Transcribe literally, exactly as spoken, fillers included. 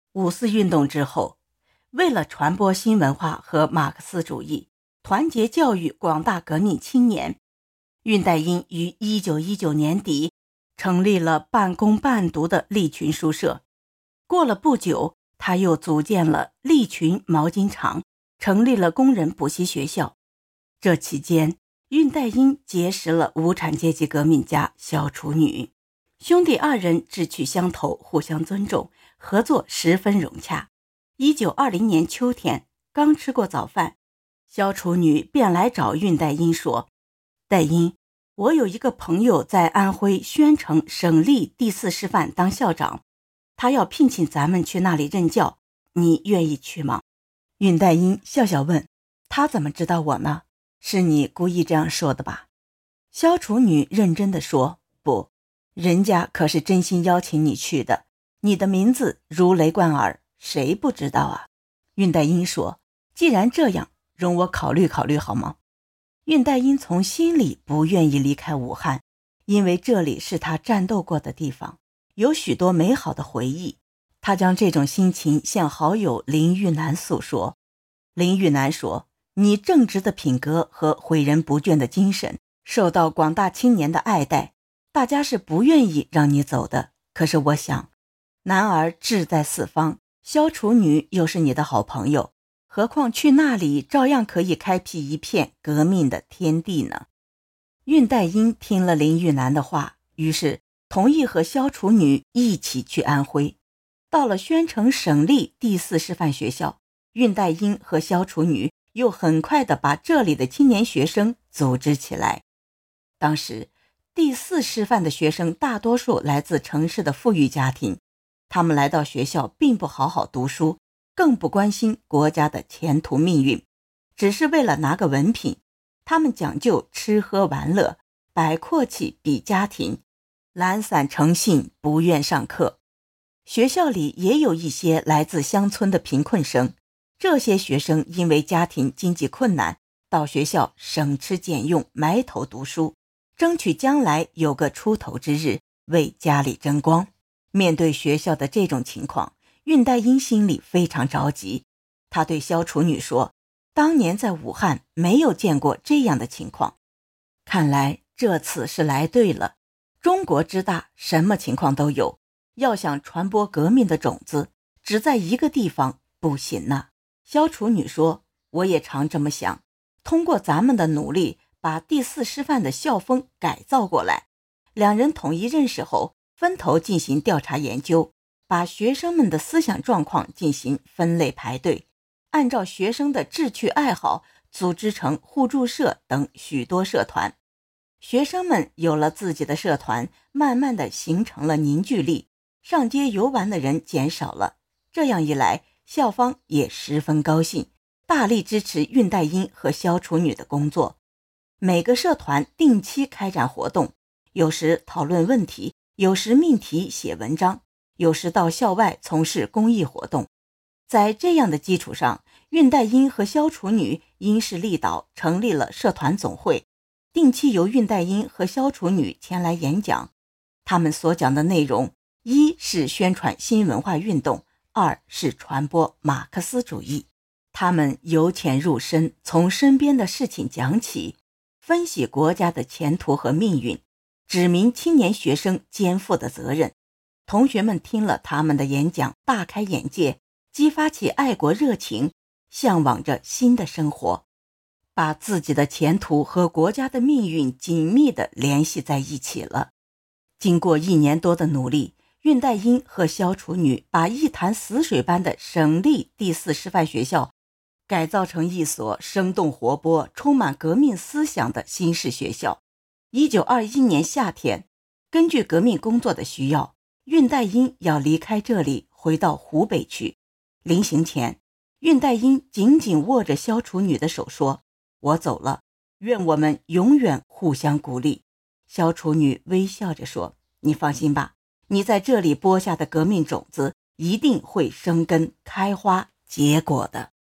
五四运动之后，为了传播新文化和马克思主义，团结教育广大革命青年，恽代英于一九一九年底成立了半工半读的利群书社。过了不久，他又组建了利群毛巾厂，成立了工人补习学校。这期间，恽代英结识了无产阶级革命家萧楚女，兄弟二人志趣相投，互相尊重，合作十分融洽。一九二零年秋天，刚吃过早饭，萧楚女便来找恽代英说：代英，我有一个朋友在安徽宣城省立第四师范当校长，他要聘请咱们去那里任教，你愿意去吗？恽代英笑笑问：他怎么知道我呢？是你故意这样说的吧？萧楚女认真地说：不，人家可是真心邀请你去的，你的名字如雷贯耳，谁不知道啊？恽代英说：既然这样，容我考虑考虑好吗？恽代英从心里不愿意离开武汉，因为这里是他战斗过的地方，有许多美好的回忆。他将这种心情向好友林玉南诉说。林玉南说：你正直的品格和诲人不倦的精神受到广大青年的爱戴，大家是不愿意让你走的。可是我想，男儿志在四方，萧楚女又是你的好朋友，何况去那里照样可以开辟一片革命的天地呢？恽代英听了林玉南的话，于是同意和萧楚女一起去安徽。到了宣城省立第四师范学校，恽代英和萧楚女又很快地把这里的青年学生组织起来。当时第四师范的学生大多数来自城市的富裕家庭，他们来到学校并不好好读书，更不关心国家的前途命运，只是为了拿个文凭。他们讲究吃喝玩乐，摆阔气比家庭，懒散诚信，不愿上课。学校里也有一些来自乡村的贫困生，这些学生因为家庭经济困难，到学校省吃俭用，埋头读书，争取将来有个出头之日，为家里争光。面对学校的这种情况，恽代英心里非常着急。他对萧楚女说：当年在武汉没有见过这样的情况，看来这次是来对了。中国之大，什么情况都有，要想传播革命的种子，只在一个地方不行呐。萧楚女说：我也常这么想，通过咱们的努力，把第四师范的校风改造过来。两人统一认识后，分头进行调查研究，把学生们的思想状况进行分类排队，按照学生的志趣爱好组织成互助社等许多社团。学生们有了自己的社团，慢慢的形成了凝聚力，上街游玩的人减少了。这样一来，校方也十分高兴，大力支持恽代英和萧楚女的工作。每个社团定期开展活动，有时讨论问题，有时命题写文章，有时到校外从事公益活动。在这样的基础上，恽代英和萧楚女因势利导，成立了社团总会，定期由恽代英和萧楚女前来演讲。他们所讲的内容，一是宣传新文化运动，二是传播马克思主义。他们由浅入深，从身边的事情讲起，分析国家的前途和命运，指明青年学生肩负的责任。同学们听了他们的演讲，大开眼界，激发起爱国热情，向往着新的生活，把自己的前途和国家的命运紧密地联系在一起了。经过一年多的努力，恽代英和萧楚女把一潭死水般的省立第四师范学校改造成一所生动活泼、充满革命思想的新式学校。一九二一年夏天，根据革命工作的需要，恽代英要离开这里，回到湖北去。临行前，恽代英紧紧握着萧楚女的手说：我走了，愿我们永远互相鼓励。萧楚女微笑着说：你放心吧，你在这里播下的革命种子一定会生根开花结果的。